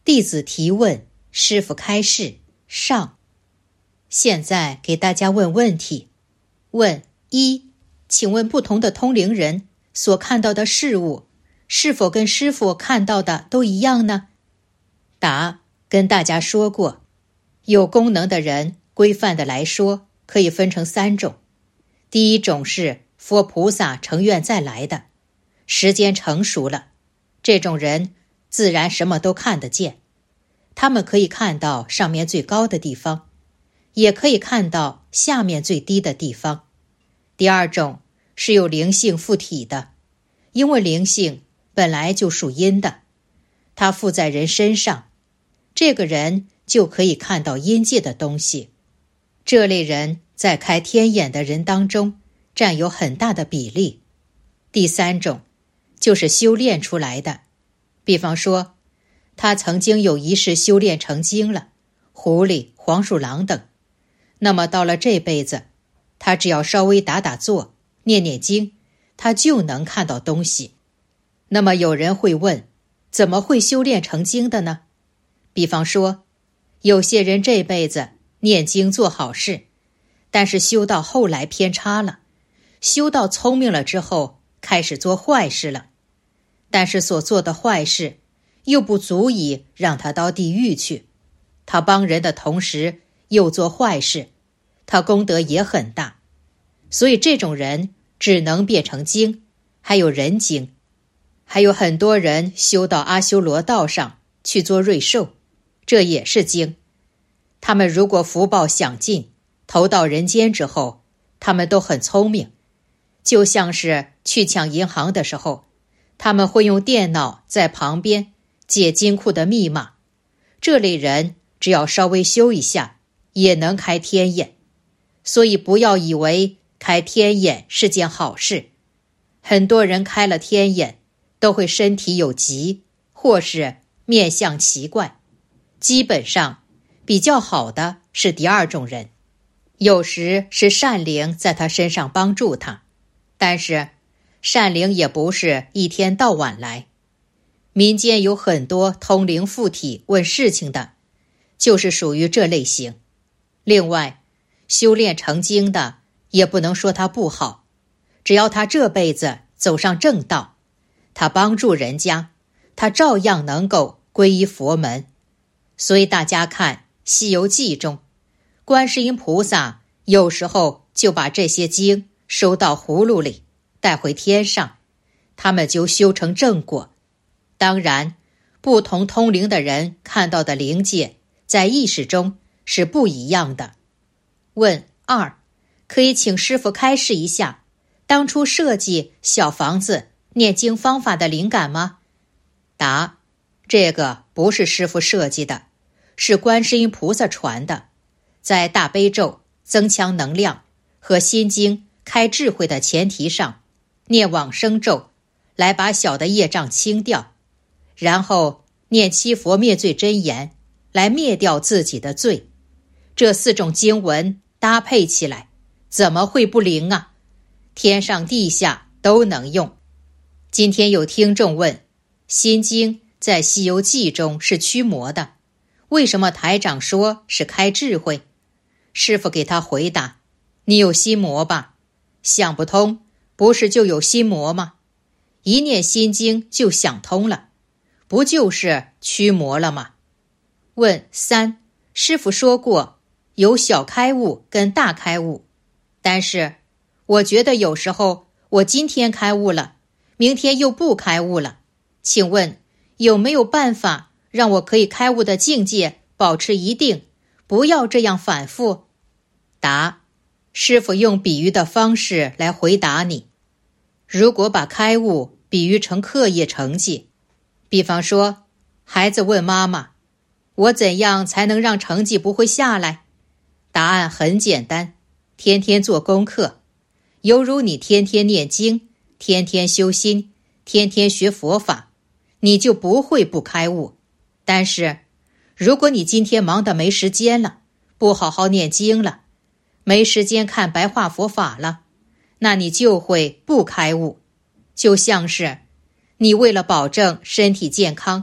弟子提问，师父开示上。现在给大家问问题。问一，请问不同的通灵人所看到的事物，是否跟师父看到的都一样呢？答：跟大家说过，有功能的人规范的来说可以分成3种。第一种是佛菩萨成愿再来的，时间成熟了，这种人自然什么都看得见，他们可以看到上面最高的地方，也可以看到下面最低的地方。第二种是有灵性附体的，因为灵性本来就属阴的，它附在人身上，这个人就可以看到阴界的东西。这类人在开天眼的人当中占有很大的比例。第三种就是修炼出来的，比方说他曾经有一世修炼成精了，狐狸、黄鼠狼等，那么到了这辈子，他只要稍微打打坐、念念经，他就能看到东西。那么有人会问，怎么会修炼成精的呢？比方说，有些人这辈子念经做好事，但是修到后来偏差了，修到聪明了之后开始做坏事了，但是所做的坏事又不足以让他到地狱去，他帮人的同时又做坏事，他功德也很大，所以这种人只能变成精，还有人精。还有很多人修到阿修罗道上去做瑞兽，这也是精。他们如果福报享尽，投到人间之后，他们都很聪明，就像是去抢银行的时候，他们会用电脑在旁边解金库的密码。这类人只要稍微修一下，也能开天眼。所以不要以为开天眼是件好事，很多人开了天眼都会身体有疾，或是面相奇怪。基本上比较好的是第二种人，有时是善灵在他身上帮助他，但是善灵也不是一天到晚来。民间有很多通灵附体问事情的，就是属于这类型。另外，修炼成精的也不能说他不好，只要他这辈子走上正道，他帮助人家，他照样能够皈依佛门。所以大家看《西游记》中，观世音菩萨有时候就把这些经收到葫芦里带回天上，他们就修成正果。当然，不同通灵的人看到的灵界在意识中是不一样的。问2，可以请师父开示一下当初设计小房子念经方法的灵感吗？答：这个不是师父设计的，是观世音菩萨传的，在大悲咒增强能量和心经开智慧的前提上，念往生咒来把小的业障清掉，然后念七佛灭罪真言来灭掉自己的罪。这4种经文搭配起来，怎么会不灵啊？天上地下都能用。今天有听众问，心经在《西游记》中是驱魔的，为什么台长说是开智慧？师父给他回答，你有心魔吧？想不通，不是就有心魔吗？一念心经就想通了，不就是驱魔了吗？问3，师父说过有小开悟跟大开悟，但是我觉得有时候我今天开悟了，明天又不开悟了，请问有没有办法让我可以开悟的境界保持一定，不要这样反复？答：师父用比喻的方式来回答你。如果把开悟比喻成课业成绩，比方说孩子问妈妈，我怎样才能让成绩不会下来？答案很简单，天天做功课，犹如你天天念经，天天修心，天天学佛法，你就不会不开悟。但是如果你今天忙得没时间了，不好好念经了，没时间看白话佛法了，那你就会不开悟。就像是你为了保证身体健康，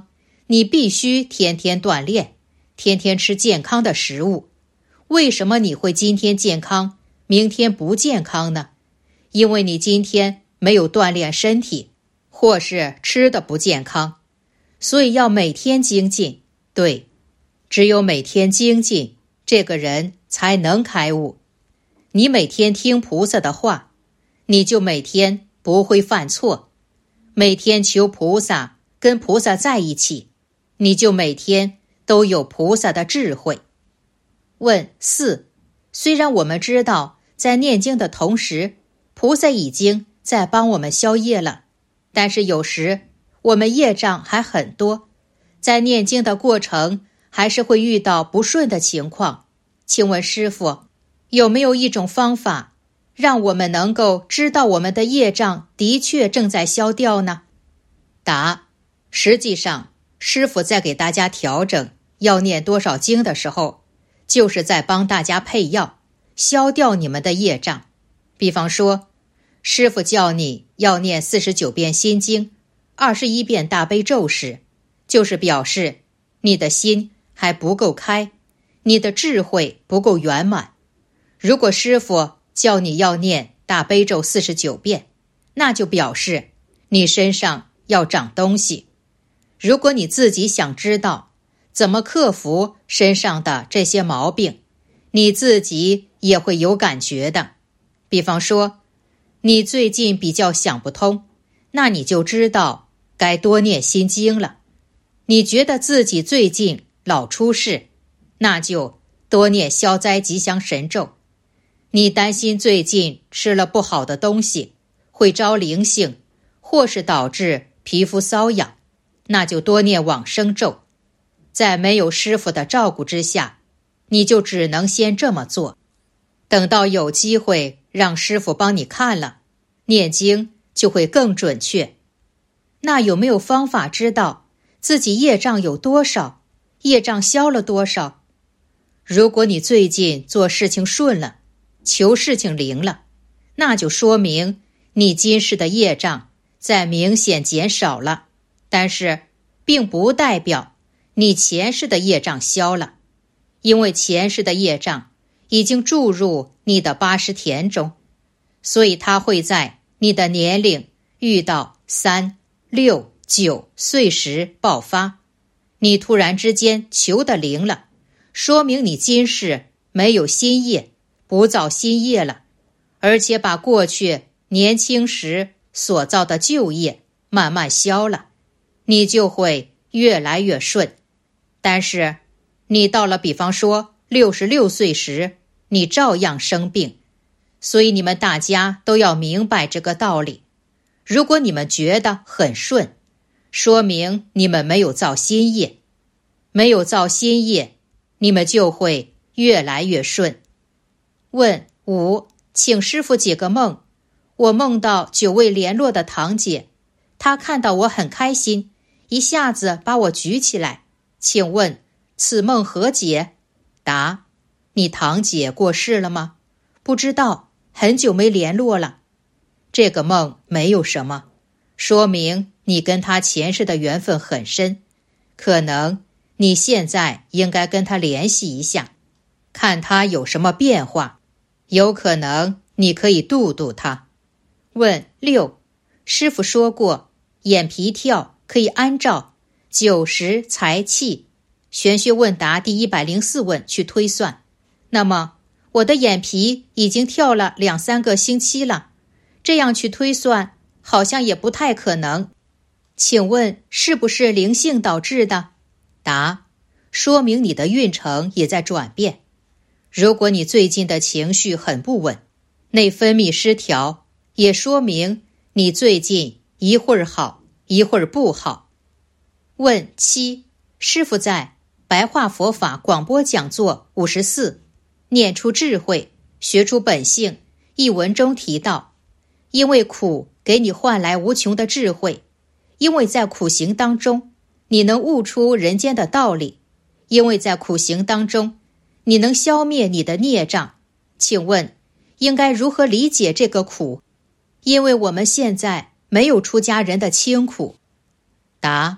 你必须天天锻炼，天天吃健康的食物。为什么你会今天健康，明天不健康呢？因为你今天没有锻炼身体，或是吃的不健康，所以要每天精进。对，只有每天精进，这个人才能开悟。你每天听菩萨的话，你就每天不会犯错。每天求菩萨，跟菩萨在一起，你就每天都有菩萨的智慧。问4，虽然我们知道在念经的同时，菩萨已经在帮我们消业了，但是有时我们业障还很多，在念经的过程还是会遇到不顺的情况。请问师父，有没有一种方法让我们能够知道我们的业障的确正在消掉呢？答：实际上，师父在给大家调整要念多少经的时候，就是在帮大家配药，消掉你们的业障。比方说，师父叫你要念49遍心经，21遍大悲咒时，就是表示你的心还不够开，你的智慧不够圆满。如果师父叫你要念大悲咒49遍，那就表示你身上要长东西。如果你自己想知道怎么克服身上的这些毛病，你自己也会有感觉的。比方说，你最近比较想不通，那你就知道该多念心经了。你觉得自己最近老出事，那就多念消灾吉祥神咒。你担心最近吃了不好的东西，会招灵性，或是导致皮肤瘙痒，那就多念往生咒。在没有师父的照顾之下，你就只能先这么做。等到有机会让师父帮你看了，念经就会更准确。那有没有方法知道自己业障有多少，业障消了多少？如果你最近做事情顺了，求事情灵了，那就说明你今世的业障在明显减少了，但是并不代表你前世的业障消了，因为前世的业障已经注入你的80田中，所以它会在你的年龄遇到3、6、9岁时爆发。你突然之间求得灵了，说明你今世没有新业，不造新业了，而且把过去年轻时所造的旧业慢慢消了，你就会越来越顺。但是你到了比方说66岁时，你照样生病。所以你们大家都要明白这个道理。如果你们觉得很顺，说明你们没有造新业，没有造新业，你们就会越来越顺。问5，请师父解个梦。我梦到久未联络的堂姐，她看到我很开心，一下子把我举起来。请问此梦何解？答：你堂姐过世了吗？不知道，很久没联络了。这个梦没有什么，说明你跟她前世的缘分很深，可能你现在应该跟她联系一下，看她有什么变化，有可能你可以度度她。问6，师父说过眼皮跳可以按照酒食财气玄学问答第104问去推算，那么我的眼皮已经跳了2、3个星期了，这样去推算好像也不太可能。请问是不是灵性导致的？答：说明你的运程也在转变。如果你最近的情绪很不稳，内分泌失调，也说明你最近一会儿好，一会儿不好。问7，师父在白话佛法广播讲座54念出智慧，学出本性一文中提到，因为苦给你换来无穷的智慧，因为在苦行当中你能悟出人间的道理，因为在苦行当中你能消灭你的孽障。请问应该如何理解这个苦？因为我们现在没有出家人的清苦。答：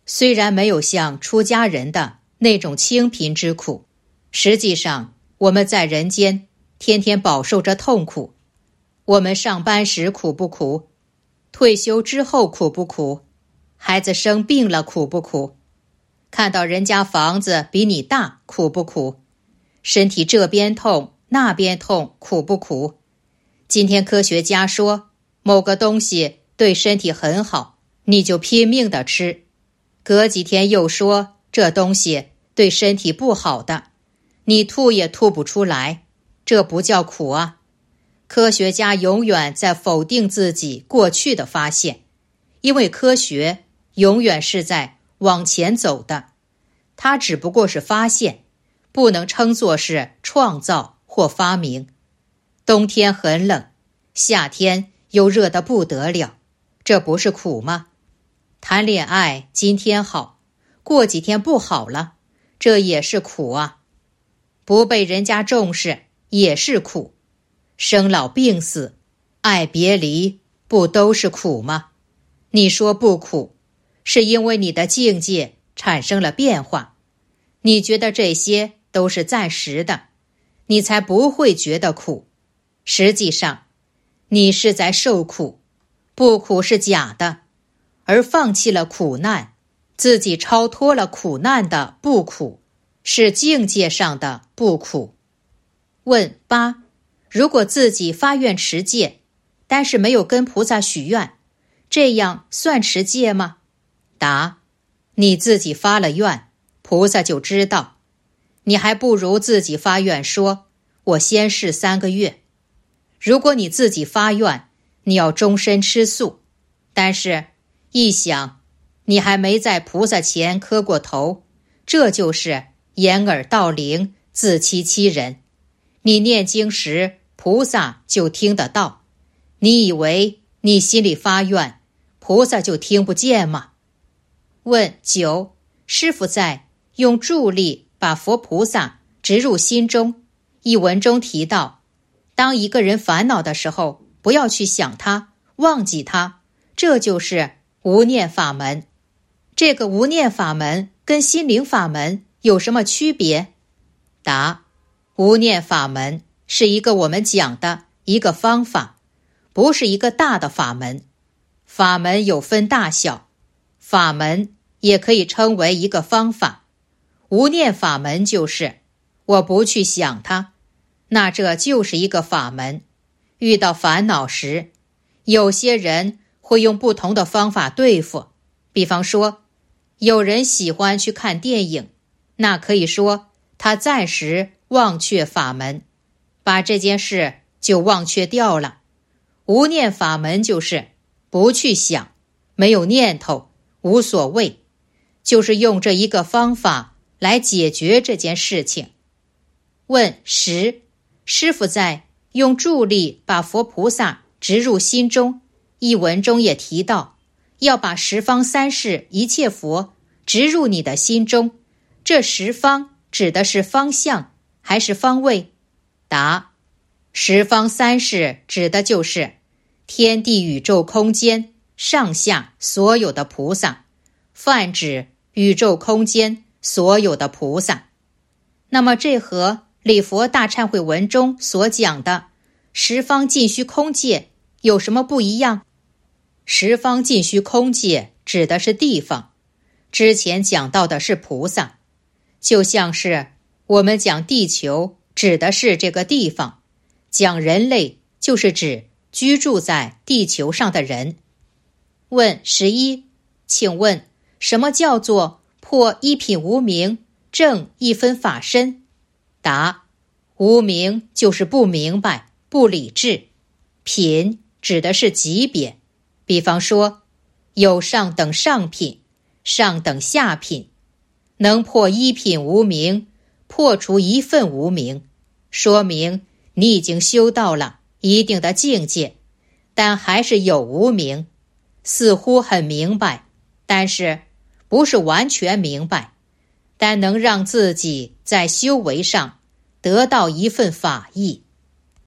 虽然没有像出家人的那种清贫之苦，实际上我们在人间天天饱受着痛苦。我们上班时苦不苦？退休之后苦不苦？孩子生病了苦不苦？看到人家房子比你大苦不苦？身体这边痛那边痛苦不苦？今天科学家说某个东西对身体很好，你就拼命的吃，隔几天又说这东西对身体不好的，你吐也吐不出来，这不叫苦啊。科学家永远在否定自己过去的发现，因为科学永远是在往前走的，它只不过是发现，不能称作是创造或发明。冬天很冷，夏天又热得不得了，这不是苦吗？谈恋爱今天好，过几天不好了，这也是苦啊。不被人家重视也是苦。生老病死，爱别离，不都是苦吗？你说不苦，是因为你的境界产生了变化，你觉得这些都是暂时的，你才不会觉得苦。实际上，你是在受苦，不苦是假的，而放弃了苦难，自己超脱了苦难的不苦，是境界上的不苦。问8，如果自己发愿持戒，但是没有跟菩萨许愿，这样算持戒吗？答：你自己发了愿，菩萨就知道。你还不如自己发愿说，我先试3个月。如果你自己发愿，你要终身吃素，但是一想，你还没在菩萨前磕过头，这就是掩耳盗铃，自欺欺人。你念经时，菩萨就听得到，你以为你心里发愿，菩萨就听不见吗？问9，师父在用助力把佛菩萨植入心中一文中提到，当一个人烦恼的时候，不要去想他，忘记他，这就是无念法门。这个无念法门跟心灵法门有什么区别？答：无念法门是一个我们讲的一个方法，不是一个大的法门。法门有分大小，法门也可以称为一个方法。无念法门就是我不去想它，那这就是一个法门。遇到烦恼时，有些人会用不同的方法对付。比方说，有人喜欢去看电影，那可以说他暂时忘却法门，把这件事就忘却掉了。无念法门就是不去想，没有念头，无所谓，就是用这一个方法来解决这件事情。问10，师父在用助力把佛菩萨植入心中一文中也提到，要把十方三世一切佛植入你的心中，这十方指的是方向还是方位？答：十方三世指的就是天地宇宙空间上下所有的菩萨，泛指宇宙空间所有的菩萨。那么这和礼佛大忏悔文中所讲的十方尽虚空界有什么不一样？十方尽虚空界指的是地方，之前讲到的是菩萨，就像是我们讲地球指的是这个地方，讲人类就是指居住在地球上的人。问11，请问什么叫做破一品无明，正一分法身？答：无明就是不明白，不理智。品指的是级别，比方说有上等上品，上等下品，能破一品无明，破除一份无明，说明你已经修到了一定的境界，但还是有无明，似乎很明白，但是不是完全明白，但能让自己在修为上得到一份法益。